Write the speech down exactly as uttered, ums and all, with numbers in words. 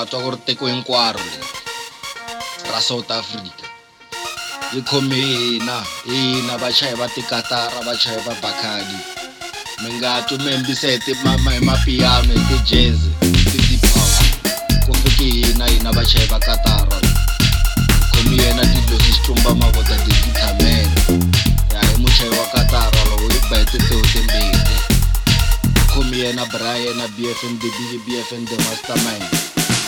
tswa go re teko hinkwaro ra South Africa yi khomena ina vachayi va tikatara vachayi va Bacardi mi nga twi mi yimbisete mama hi mapiano hi ti-jazz ti deep house ku fike hina hina vachayi va katara khomi yena dilo swi tlumba mavota ti-guitarmen ya hi muchayi wa katara lowu hi ba hi titeu timbirhi khomi yena Brian na B F M the B F M the mastermind